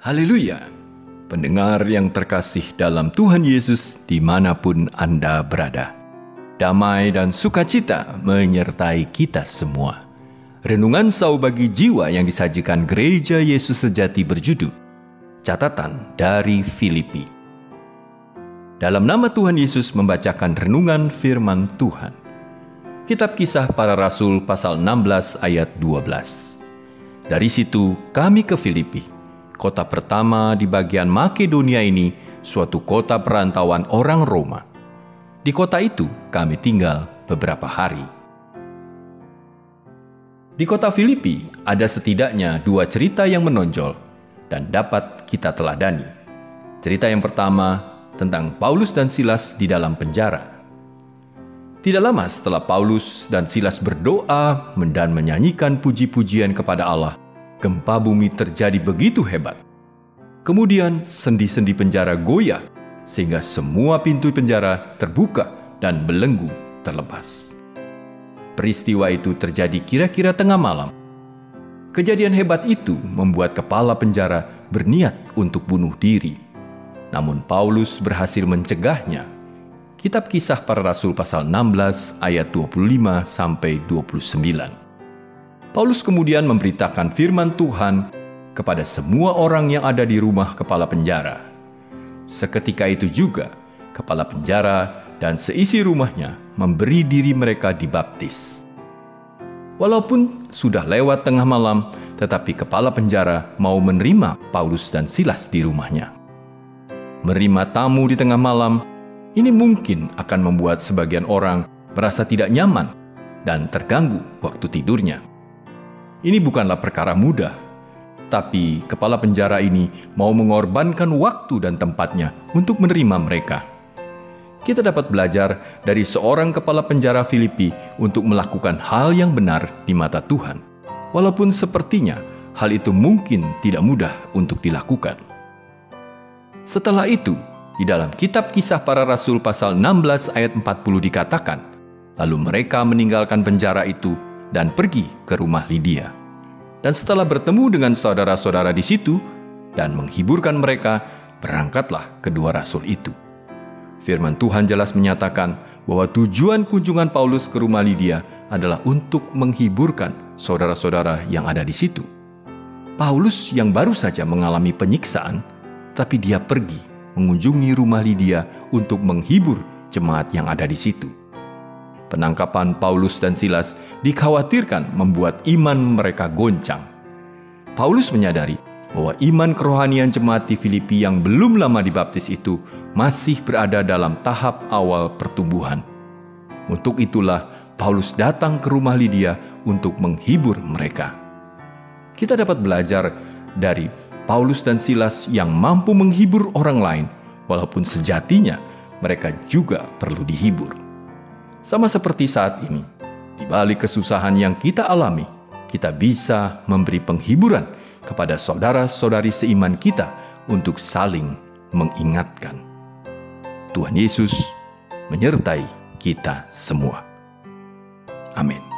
Haleluya! Pendengar yang terkasih dalam Tuhan Yesus dimanapun Anda berada. Damai dan sukacita menyertai kita semua. Renungan Sau bagi Jiwa yang disajikan Gereja Yesus Sejati berjudul Catatan dari Filipi. Dalam nama Tuhan Yesus membacakan renungan firman Tuhan. Kitab Kisah Para Rasul pasal 16 ayat 12. Dari situ kami ke Filipi, kota pertama di bagian Makedonia ini, suatu kota perantauan orang Roma. Di kota itu kami tinggal beberapa hari. Di kota Filipi ada setidaknya 2 cerita yang menonjol dan dapat kita teladani. Cerita yang pertama tentang Paulus dan Silas di dalam penjara. Tidak lama setelah Paulus dan Silas berdoa dan menyanyikan puji-pujian kepada Allah, gempa bumi terjadi begitu hebat. Kemudian sendi-sendi penjara goyah, sehingga semua pintu penjara terbuka dan belenggu terlepas. Peristiwa itu terjadi kira-kira tengah malam. Kejadian hebat itu membuat kepala penjara berniat untuk bunuh diri. Namun Paulus berhasil mencegahnya. Kitab Kisah Para Rasul pasal 16 ayat 25-29. Paulus kemudian memberitakan firman Tuhan kepada semua orang yang ada di rumah kepala penjara. Seketika itu juga, kepala penjara dan seisi rumahnya memberi diri mereka dibaptis. Walaupun sudah lewat tengah malam, tetapi kepala penjara mau menerima Paulus dan Silas di rumahnya. Menerima tamu di tengah malam, ini mungkin akan membuat sebagian orang merasa tidak nyaman dan terganggu waktu tidurnya. Ini bukanlah perkara mudah, tapi kepala penjara ini mau mengorbankan waktu dan tempatnya untuk menerima mereka. Kita dapat belajar dari seorang kepala penjara Filipi untuk melakukan hal yang benar di mata Tuhan. Walaupun sepertinya hal itu mungkin tidak mudah untuk dilakukan. Setelah itu, di dalam kitab Kisah Para Rasul pasal 16 ayat 40 dikatakan, lalu mereka meninggalkan penjara itu dan pergi ke rumah Lydia. Dan setelah bertemu dengan saudara-saudara di situ dan menghiburkan mereka, berangkatlah kedua rasul itu. Firman Tuhan jelas menyatakan bahwa tujuan kunjungan Paulus ke rumah Lydia adalah untuk menghiburkan saudara-saudara yang ada di situ. Paulus yang baru saja mengalami penyiksaan, tapi dia pergi mengunjungi rumah Lydia untuk menghibur jemaat yang ada di situ. Penangkapan Paulus dan Silas dikhawatirkan membuat iman mereka goncang. Paulus menyadari bahwa iman kerohanian jemaat di Filipi yang belum lama dibaptis itu masih berada dalam tahap awal pertumbuhan. Untuk itulah Paulus datang ke rumah Lydia untuk menghibur mereka. Kita dapat belajar dari Paulus dan Silas yang mampu menghibur orang lain, walaupun sejatinya mereka juga perlu dihibur. Sama seperti saat ini, di balik kesusahan yang kita alami, kita bisa memberi penghiburan kepada saudara-saudari seiman kita untuk saling mengingatkan. Tuhan Yesus menyertai kita semua. Amin.